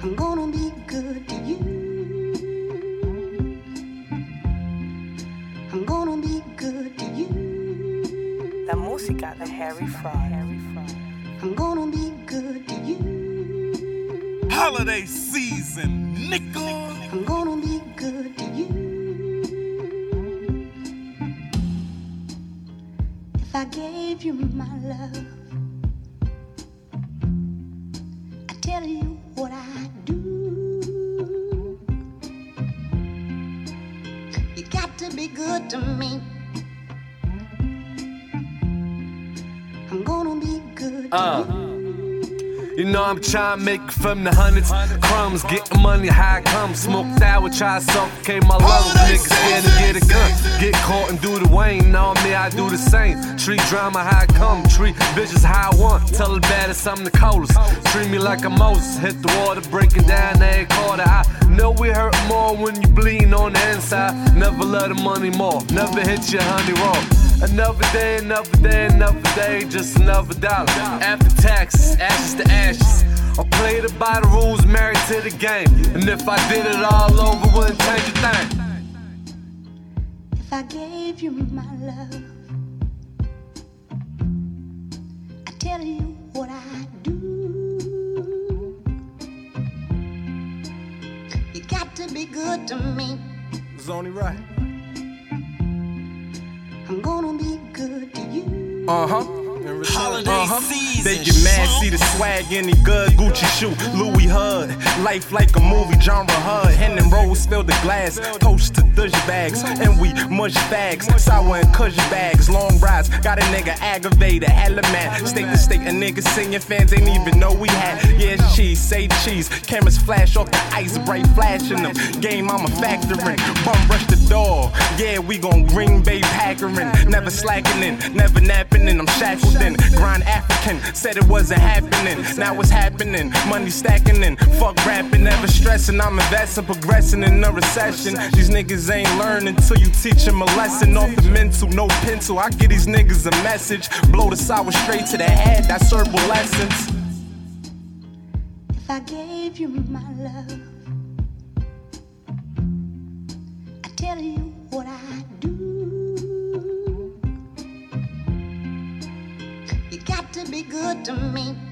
I'm gonna be good to you. I'm gonna be good to you. La música de Harry Fraud. I'm gonna be good to you. Holiday season, nigga. I'm gonna be good to you. If I gave you my love, I tell you what I do. You got to be good to me. I'm gonna be good to you. You know I'm trying to make it from the hundreds. Crumbs, getting money, how it comes. Smoked out, try to suffocate my lungs. Niggas scared to get a gun. Get caught and do the Wayne. Know me, I do the same. Treat drama how it come. Treat bitches how I want. Tell the baddest I'm the coldest. Treat me like a Moses. Hit the water, breaking down every quarter. I know we hurt more when you bleeding on the inside. Never love the money more. Never hit your honey raw. Another day, another day, another day, just another dollar. After taxes, ashes to ashes. I played it by the rules, married to the game. And if I did it all over, wouldn't change a thing. If I gave you my love, I tell you what I do. You got to be good to me. It's only right. I'm gonna be good to you. Holiday season. They get mad, see the swag in the good Gucci shoe, Louis Hud. Life like a movie, genre HUD. Hendon Rose fill the glass, toast to douche bags, and we mush bags, sour and kush bags. Long rides, got a nigga aggravated, hella mad. State to state, a nigga singing fans ain't even know we had. Yeah, cheese, say cheese. Cameras flash off the ice, bright flashing them. Game I'm a factoring, bum rush the door. Yeah, we gon' Green Bay Packerin'. Never slacking, never napping, I'm shackled in. Grind African, said it wasn't happening. Now it's happening, money stacking in. Fuck rapping, never stressing. I'm investing, progressing in a recession. These niggas ain't learning till you teach them a lesson. Off the mental, no pencil. I give these niggas a message. Blow the sour straight to the head, that's herbal essence. If I gave you my love, I tell you what I do. You got to be good to me.